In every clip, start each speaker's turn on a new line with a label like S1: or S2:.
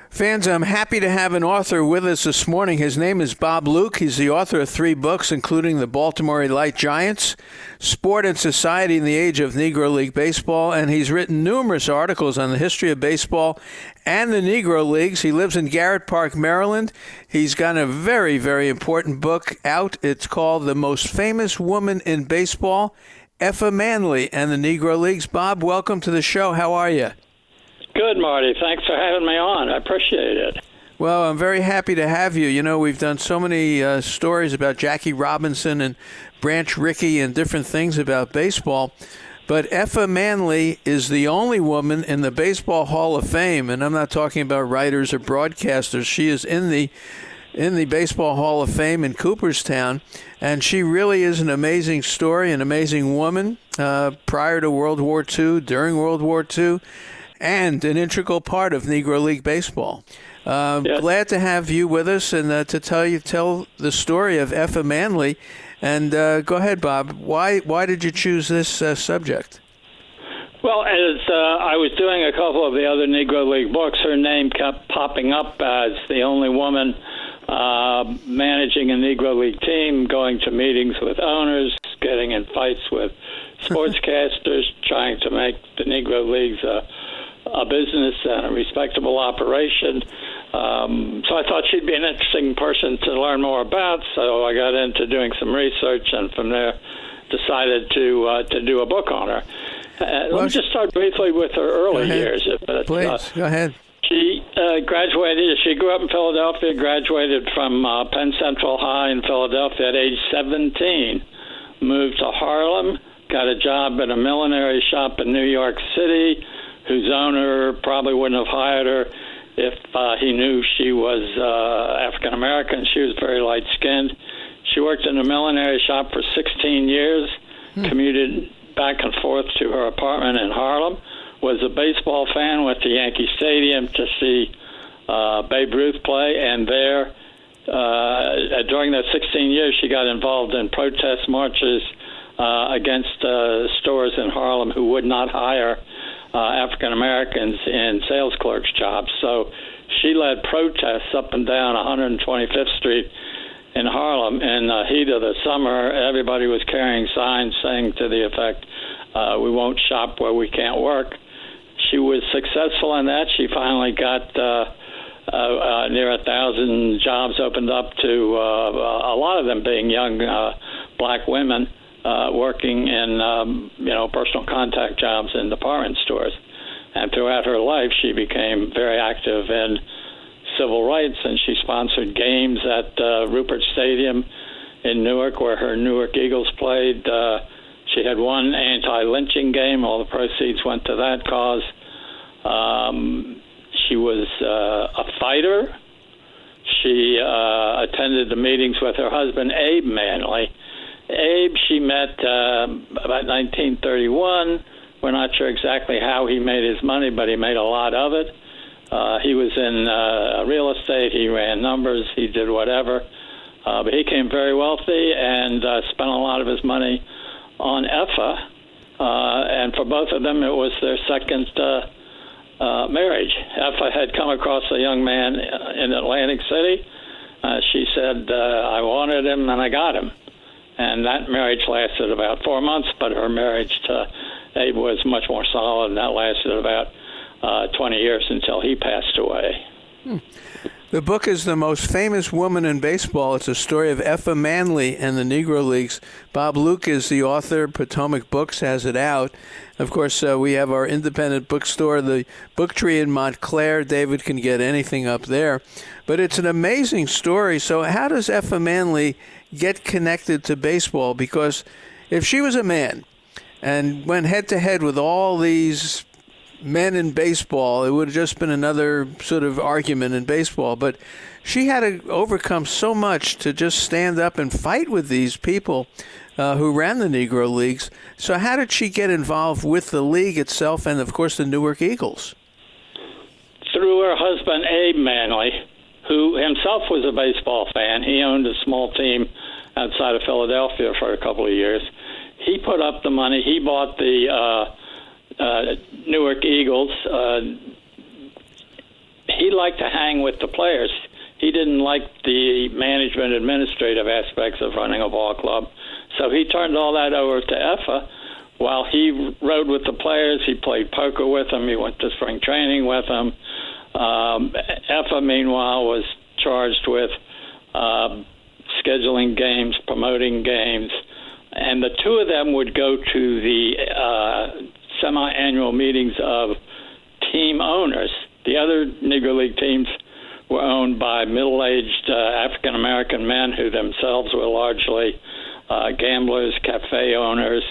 S1: Fans, I'm happy to have an author with us this morning. His name is Bob Luke. He's the author of 3 books, including The Baltimore Elite Giants, Sport and Society in the Age of Negro League Baseball, and he's written numerous articles on the history of baseball and the Negro Leagues. He lives in Garrett Park, Maryland. He's got a very, very important book out. It's called The Most Famous Woman in Baseball, Effa Manley and the Negro Leagues. Bob, welcome to the show. How are you?
S2: Good, Marty. Thanks for having me on. I appreciate it.
S1: Well, I'm very happy to have you. You know, we've done so many stories about Jackie Robinson and Branch Rickey and different things about baseball. But Effa Manley is the only woman in the Baseball Hall of Fame, and I'm not talking about writers or broadcasters. She is in the Baseball Hall of Fame in Cooperstown, and she really is an amazing story, an amazing woman prior to World War II, during World War II, and an integral part of Negro League Baseball.
S2: Yes.
S1: Glad to have you with us and to tell the story of Effa Manley. And go ahead, Bob. Why did you choose this subject?
S2: Well, as I was doing a couple of the other Negro League books, her name kept popping up as the only woman managing a Negro League team, going to meetings with owners, getting in fights with sportscasters, trying to make the Negro Leagues a business and a respectable operation. So I thought she'd be an interesting person to learn more about, so I got into doing some research, and from there decided to do a book on her. Let me just start briefly with her early years.
S1: Please, go ahead.
S2: She graduated. She grew up in Philadelphia, graduated from Penn Central High in Philadelphia at age 17, moved to Harlem, got a job at a millinery shop in New York City, whose owner probably wouldn't have hired her if he knew she was African American. She was very light-skinned. She worked in a millinery shop for 16 years, commuted back and forth to her apartment in Harlem, was a baseball fan, went to Yankee Stadium to see Babe Ruth play, and there, during those 16 years, she got involved in protest marches against stores in Harlem who would not hire African Americans in sales clerks' jobs. So she led protests up and down 125th Street in Harlem. In the heat of the summer, everybody was carrying signs saying to the effect, "We won't shop where we can't work." She was successful in that. She finally got near 1,000 jobs opened up to a lot of them being young black women working in personal contact jobs in department stores. And throughout her life, she became very active in civil rights, and she sponsored games at Rupert Stadium in Newark, where her Newark Eagles played. She had one anti-lynching game. All the proceeds went to that cause. She was a fighter. She attended the meetings with her husband, Abe Manley. Abe, she met about 1931. We're not sure exactly how he made his money, but he made a lot of it. He was in real estate. He ran numbers. He did whatever. But he became very wealthy and spent a lot of his money on Effa. And for both of them, it was their second marriage. Effa had come across a young man in Atlantic City. She said, I wanted him and I got him. And that marriage lasted about 4 months, but her marriage to Abe was much more solid, and that lasted about 20 years until he passed away.
S1: The book is The Most Famous Woman in Baseball. It's a story of Effa Manley and the Negro Leagues. Bob Luke is the author. Potomac Books has it out. Of course, we have our independent bookstore, the Book Tree in Montclair. David can get anything up there. But it's an amazing story. So how does Effa Manley get connected to baseball? Because if she was a man and went head-to-head with all these men in baseball, it would have just been another sort of argument in baseball. But she had to overcome so much to just stand up and fight with these people who ran the Negro Leagues. So how did she get involved with the league itself and, of course, the Newark Eagles?
S2: Through her husband, Abe Manley, who himself was a baseball fan. He owned a small team outside of Philadelphia for a couple of years. He put up the money. He bought the Newark Eagles. he liked to hang with the players. He didn't like the management administrative aspects of running a ball club. So he turned all that over to Effa. While he rode with the players, he played poker with them, he went to spring training with them. Effa, meanwhile, was charged with scheduling games, promoting games, and the two of them would go to the semi-annual meetings of team owners. The other Negro League teams were owned by middle-aged African-American men who themselves were largely gamblers, cafe owners.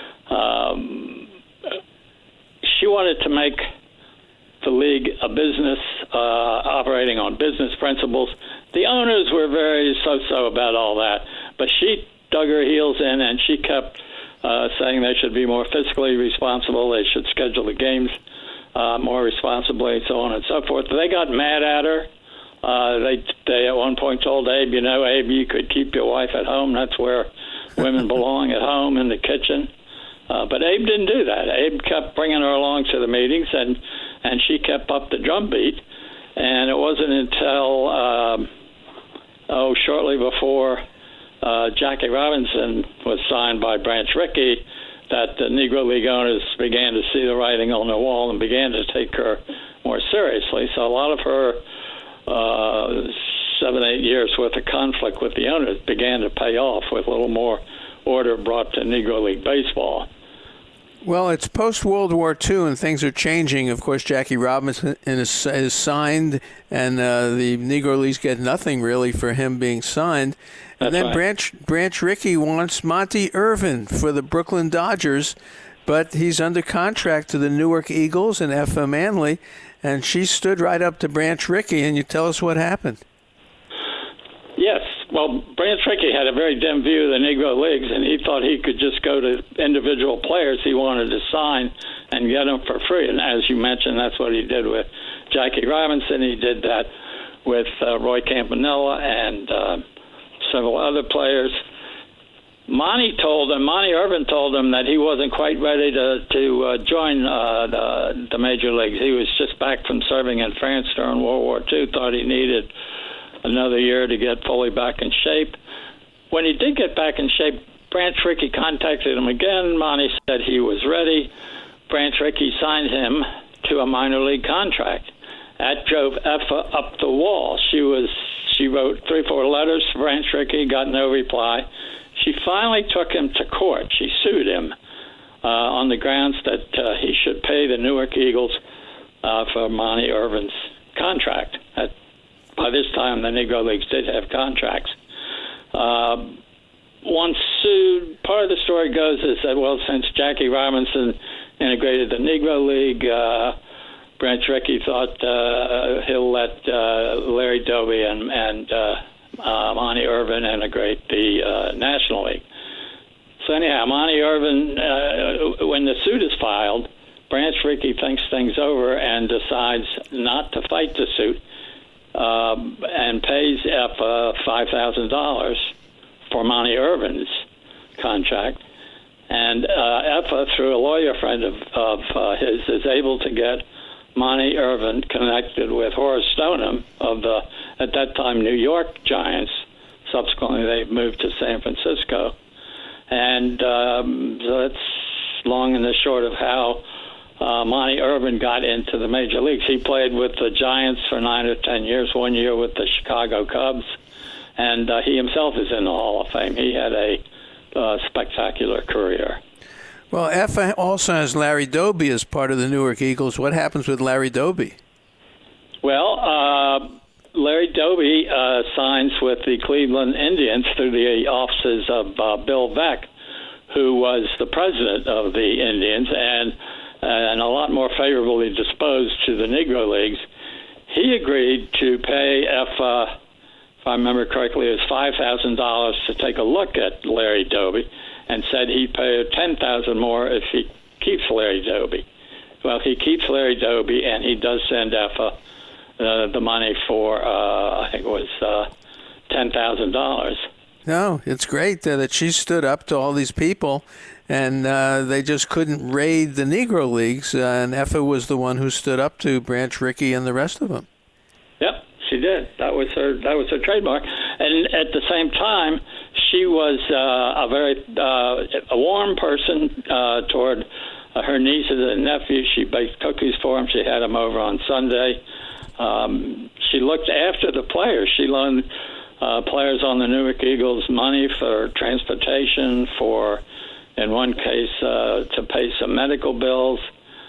S2: She wanted to make the league a business operating on business principles. The owners were very so-so about all that, but she dug her heels in and she kept saying they should be more fiscally responsible, they should schedule the games more responsibly, so on and so forth. They got mad at her. They at one point told Abe, Abe, you could keep your wife at home. That's where women belong, at home in the kitchen. But Abe didn't do that. Abe kept bringing her along to the meetings, and she kept up the drumbeat. And it wasn't until, shortly before Jackie Robinson was signed by Branch Rickey that the Negro League owners began to see the writing on the wall and began to take her more seriously. So a lot of her 7-8 years worth of conflict with the owners began to pay off with a little more order brought to Negro League baseball.
S1: Well, it's post-World War II, and things are changing. Of course, Jackie Robinson is signed, and the Negro Leagues get nothing, really, for him being signed. And then right. Branch Rickey wants Monty Irvin for the Brooklyn Dodgers, but he's under contract to the Newark Eagles and Effa Manley, and she stood right up to Branch Rickey, and you tell us what happened.
S2: Yes. Well, Branch Rickey had a very dim view of the Negro Leagues, and he thought he could just go to individual players he wanted to sign and get them for free. And as you mentioned, that's what he did with Jackie Robinson. He did that with Roy Campanella and several other players. Monty Irvin told him that he wasn't quite ready to join the major leagues. He was just back from serving in France during World War II, thought he needed another year to get fully back in shape. When he did get back in shape, Branch Rickey contacted him again. Monty said he was ready. Branch Rickey signed him to a minor league contract. That drove Effa up the wall. She wrote 3-4 letters to Branch Rickey, got no reply. She finally took him to court. She sued him on the grounds that he should pay the Newark Eagles for Monty Irvin's contract. By this time, the Negro Leagues did have contracts. Once sued, part of the story goes is that, well, since Jackie Robinson integrated the Negro League, Branch Rickey thought he'll let Larry Doby and Monty Irvin integrate the National League. So anyhow, Monty Irvin, when the suit is filed, Branch Rickey thinks things over and decides not to fight the suit. And pays Effa $5,000 for Monty Irvin's contract. And Effa, through a lawyer friend of his, is able to get Monty Irvin connected with Horace Stoneham of the, at that time, New York Giants. Subsequently, they moved to San Francisco. And so that's long and the short of how Monty Irvin got into the major leagues. He played with the Giants for 9 or 10 years, 1 year with the Chicago Cubs, and he himself is in the Hall of Fame. He had a spectacular career.
S1: Well, Effa also has Larry Doby as part of the Newark Eagles. What happens with Larry Doby?
S2: Well, Larry Doby signs with the Cleveland Indians through the offices of Bill Veeck, who was the president of the Indians, and a lot more favorably disposed to the Negro Leagues. He agreed to pay Effa, if I remember correctly, it was $5,000 to take a look at Larry Doby, and said he'd pay $10,000 more if he keeps Larry Doby. Well, he keeps Larry Doby, and he does send Effa the money for, I think it was $10,000.
S1: No, it's great that she stood up to all these people, and they just couldn't raid the Negro Leagues, and Effa was the one who stood up to Branch Rickey and the rest of them.
S2: Yep, she did. That was her trademark. And at the same time, she was a very warm person toward her nieces and nephews. She baked cookies for them. She had them over on Sunday. She looked after the players. She loaned players on the Newark Eagles money for transportation, for, in one case, to pay some medical bills.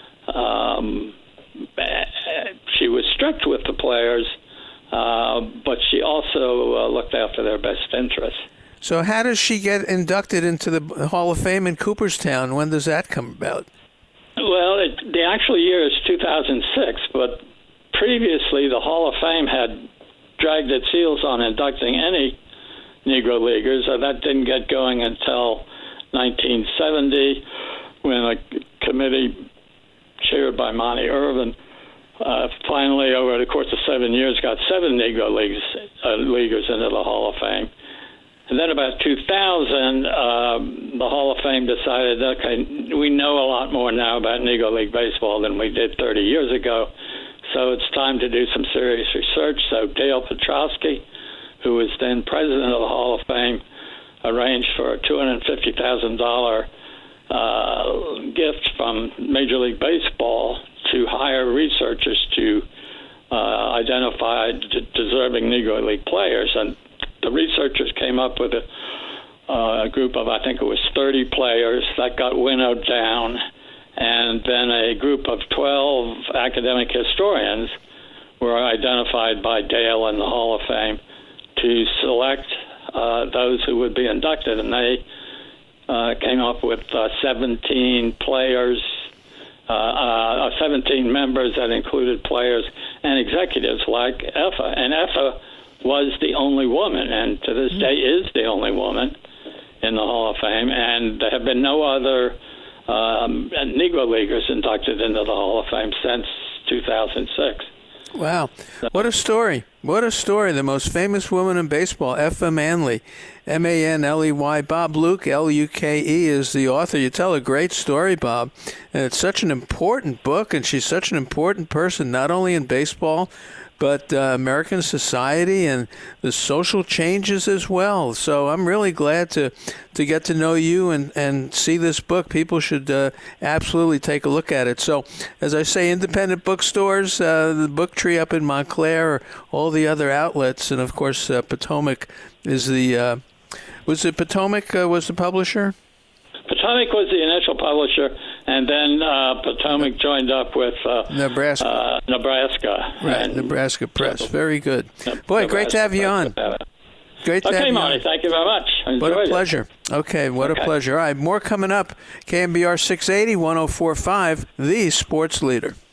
S2: She was strict with the players, but she also looked after their best interests.
S1: So how does she get inducted into the Hall of Fame in Cooperstown? When does that come about?
S2: Well, the actual year is 2006, but previously the Hall of Fame had dragged its heels on inducting any Negro Leaguers. That didn't get going until 1970, when a committee chaired by Monty Irvin finally, over the course of 7 years, got 7 Negro Leaguers into the Hall of Fame. And then about 2000, the Hall of Fame decided, okay, we know a lot more now about Negro League baseball than we did 30 years ago, so it's time to do some serious research. So Dale Petrosky, who was then president of the Hall of Fame, arranged for a $250,000 gift from Major League Baseball to hire researchers to identify deserving Negro League players. And the researchers came up with a group of, I think it was 30 players. That got winnowed down. And then a group of 12 academic historians were identified by Dale in the Hall of Fame to select those who would be inducted. And they came up with 17 players, 17 members that included players and executives like Effa. And Effa was the only woman, and to this day is the only woman in the Hall of Fame. And there have been no other Negro Leaguers inducted into the Hall of Fame since 2006.
S1: Wow. What a story. What a story. The most famous woman in baseball, Effa Manley, Manley. Bob Luke, Luke, is the author. You tell a great story, Bob. And it's such an important book, and she's such an important person, not only in baseball, but American society and the social changes as well. So I'm really glad to get to know you and see this book. People should absolutely take a look at it. So, as I say, independent bookstores, the Book Tree up in Montclair, all the other outlets, and of course Potomac is the was it Potomac was the publisher?
S2: Potomac was the initial publisher, and then Potomac joined up with
S1: Nebraska. Right, Nebraska Press. Very good. Boy, great to have you on. Great to have you
S2: Marty,
S1: on.
S2: thank you very much.
S1: What a pleasure. Okay, what a pleasure. All right, more coming up. KMBR 680, 104.5, the sports leader.